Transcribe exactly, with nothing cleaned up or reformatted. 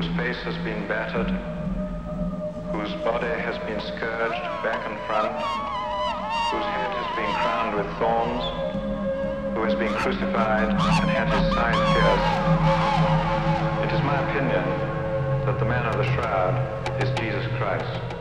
whose face has been battered, whose body has been scourged back and front, whose head has been crowned with thorns, who has been crucified and had his side pierced. It is my opinion that the man of the shroud is Jesus Christ.